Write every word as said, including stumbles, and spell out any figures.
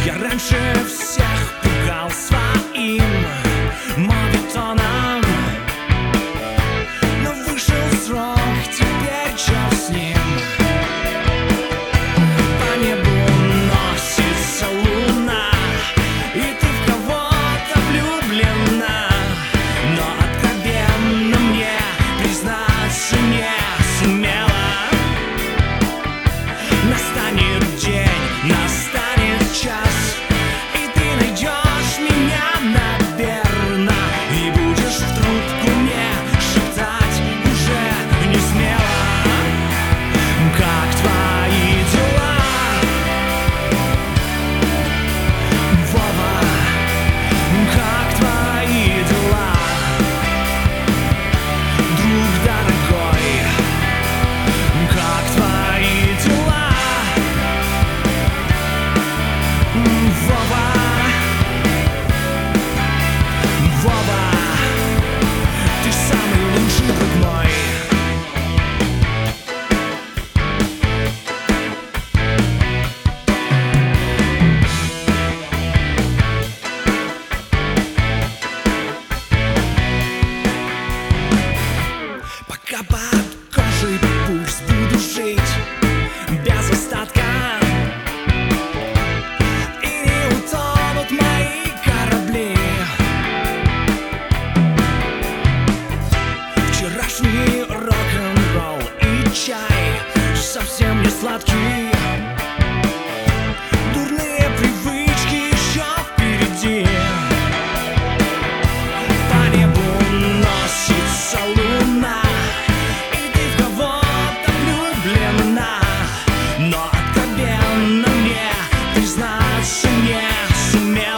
Я раньше всех пугал своим моветоном, но вышел срок, теперь чё с ним? По небу носится луна, и ты в кого-то влюблена, но откровенно мне признаться не сумела. Настанет день, настанет час, и ты найдешь меня, наверно, и будешь в трубку мне шептать уже не смело. Как твои дела, Вова? Как твои дела, друг дорогой? Как твои дела, Вова? Вова, ты самый лучший друг мой. Пока под кожей пульс буду жить без остатка, и не утонут мои корабли. Вчерашний рок-н-ролл и чай совсем не сладкий. Дурные привычки еще впереди. По небу носится луна, и ты в кого-то влюблена, но откровенно мне признаться не сумела.